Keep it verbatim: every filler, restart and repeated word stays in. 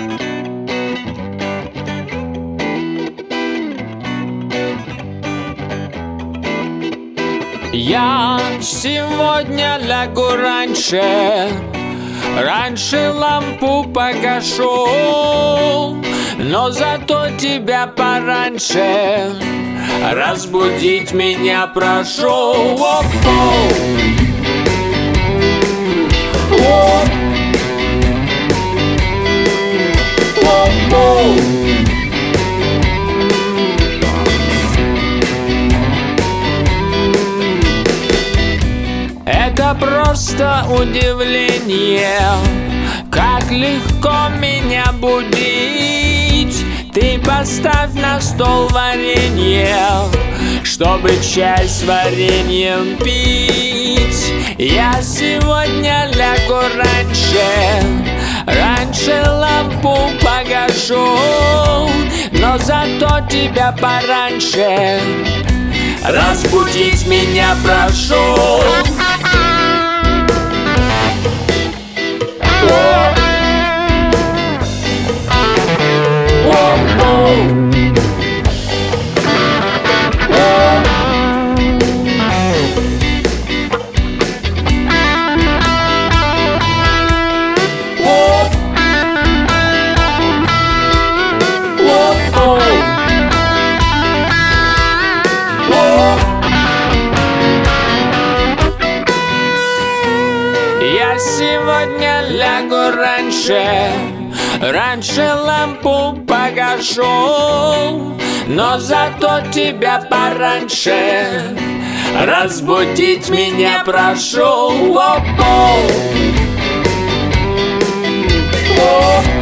Я сегодня лягу раньше, раньше лампу погашу, но зато тебя пораньше разбудить меня прошу. Оп-оу. Оп. Оп-оу. Это просто удивление, как легко меня будить. Ты поставь на стол варенье, чтобы чай с вареньем пить. Я сегодня лягу раньше, раньше лампу погашу, но зато тебя пораньше разбудить меня прошу. Я сегодня лягу раньше, раньше лампу погашу, но зато тебя пораньше разбудить меня прошу. Оп-оу. Оп.